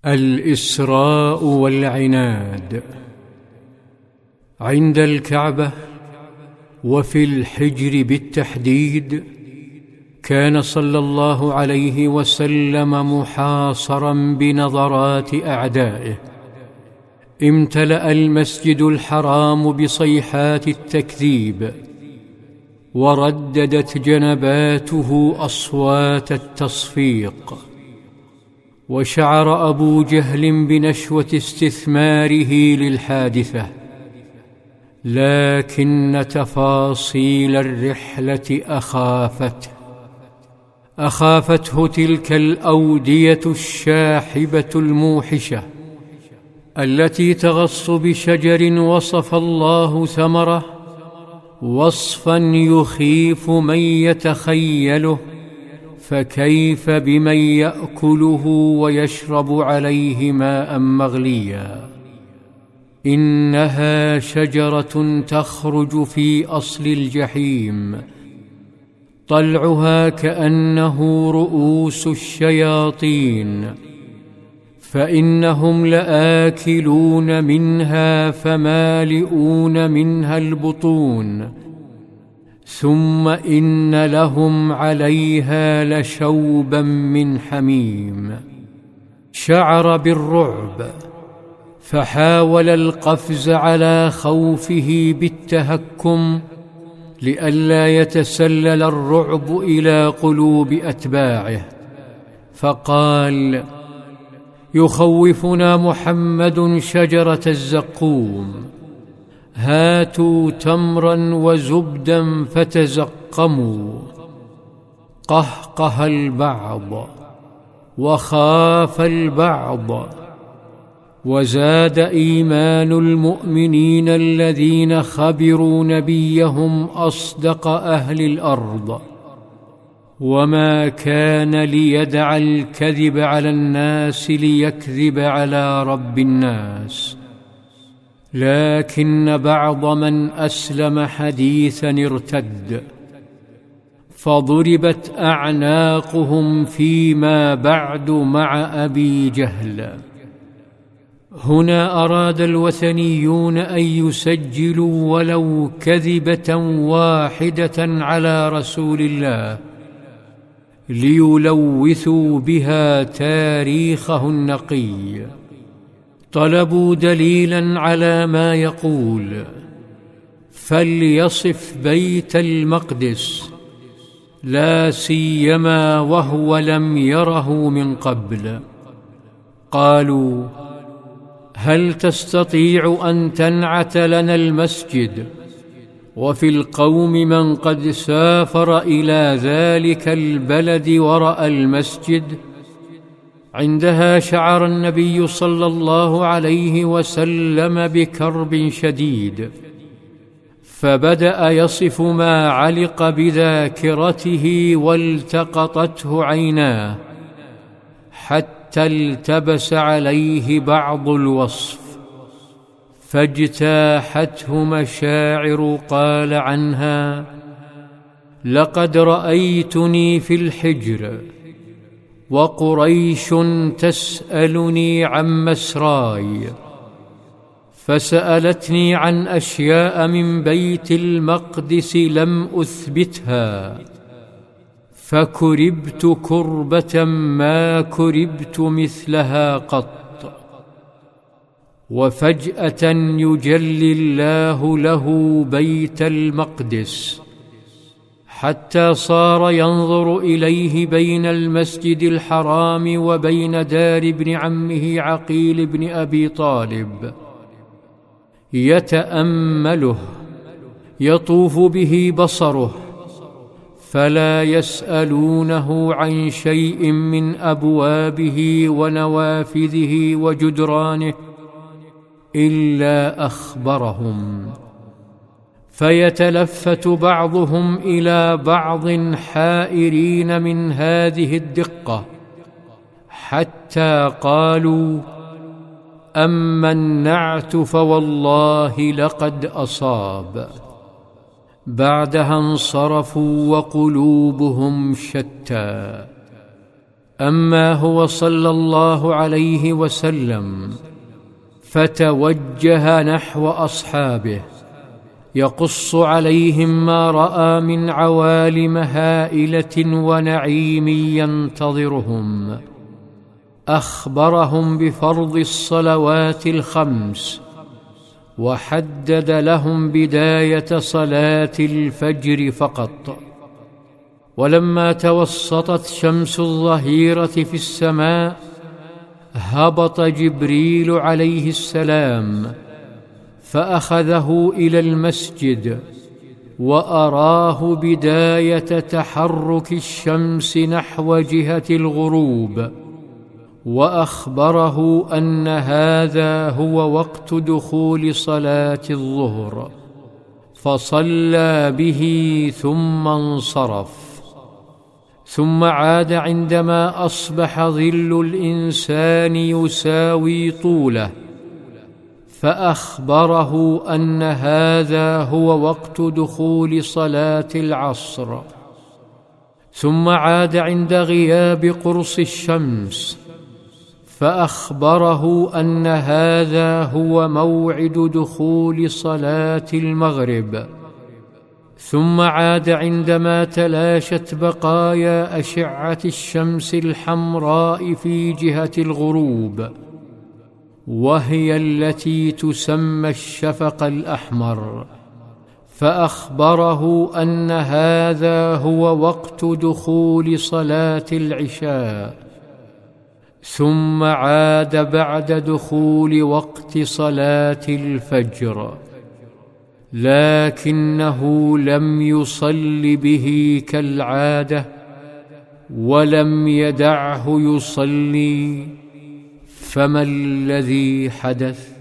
الإسراء والعناد. عند الكعبة وفي الحجر بالتحديد كان صلى الله عليه وسلم محاصرا بنظرات أعدائه. امتلأ المسجد الحرام بصيحات التكذيب، ورددت جنباته أصوات التصفيق، وشعر أبو جهل بنشوة استثماره للحادثة، لكن تفاصيل الرحلة أخافته تلك الأودية الشاحبة الموحشة التي تغص بشجر وصف الله ثمره وصفا يخيف من يتخيله، فكيف بمن يأكله ويشرب عليه ماء مغليا. إنها شجرة تخرج في أصل الجحيم، طلعها كأنه رؤوس الشياطين، فإنهم لآكلون منها فمالئون منها البطون، ثم إن لهم عليها لشوبا من حميم. شعر بالرعب فحاول القفز على خوفه بالتهكم لئلا يتسلل الرعب إلى قلوب أتباعه، فقال: يخوفنا محمد شجرة الزقوم، هاتوا تمرا وزبدا فتزقموا. قهقه البعض وخاف البعض، وزاد إيمان المؤمنين الذين خبروا نبيهم أصدق أهل الأرض، وما كان ليدع الكذب على الناس ليكذب على رب الناس، لكن بعض من أسلم حديثا ارتد، فضربت أعناقهم فيما بعد مع أبي جهل. هنا أراد الوثنيون أن يسجلوا ولو كذبة واحدة على رسول الله ليلوثوا بها تاريخه النقي. طلبوا دليلا على ما يقول، فليصف بيت المقدس، لا سيما وهو لم يره من قبل. قالوا: هل تستطيع أن تنعت لنا المسجد وفي القوم من قد سافر إلى ذلك البلد ورأى المسجد؟ عندها شعر النبي صلى الله عليه وسلم بكرب شديد، فبدأ يصف ما علق بذاكرته والتقطته عيناه حتى التبس عليه بعض الوصف، فاجتاحته مشاعر قال عنها: لقد رأيتني في الحجر وقريش تسألني عن مسراي، فسألتني عن أشياء من بيت المقدس لم أثبتها، فكربت كربة ما كربت مثلها قط. وفجأة يجلي الله له بيت المقدس حتى صار ينظر إليه بين المسجد الحرام وبين دار ابن عمه عقيل بن أبي طالب، يتأمله، يطوف به بصره، فلا يسألونه عن شيء من أبوابه ونوافذه وجدرانه إلا أخبرهم، فيتلفت بعضهم إلى بعض حائرين من هذه الدقة، حتى قالوا: أما النعت فوالله لقد أصاب. بعدها انصرفوا وقلوبهم شتى. أما هو صلى الله عليه وسلم فتوجه نحو أصحابه يقص عليهم ما رأى من عوالم هائلة ونعيم ينتظرهم. أخبرهم بفرض الصلوات الخمس، وحدد لهم بداية صلاة الفجر فقط. ولما توسطت شمس الظهيرة في السماء هبط جبريل عليه السلام فأخذه إلى المسجد وأراه بداية تحرك الشمس نحو جهة الغروب، وأخبره أن هذا هو وقت دخول صلاة الظهر، فصلى به ثم انصرف. ثم عاد عندما أصبح ظل الإنسان يساوي طوله فأخبره أن هذا هو وقت دخول صلاة العصر. ثم عاد عند غياب قرص الشمس فأخبره أن هذا هو موعد دخول صلاة المغرب. ثم عاد عندما تلاشت بقايا أشعة الشمس الحمراء في جهة الغروب، وهي التي تسمى الشفق الأحمر، فأخبره أن هذا هو وقت دخول صلاة العشاء. ثم عاد بعد دخول وقت صلاة الفجر، لكنه لم يصل به كالعادة ولم يدعه يصلي. فما الذي حدث؟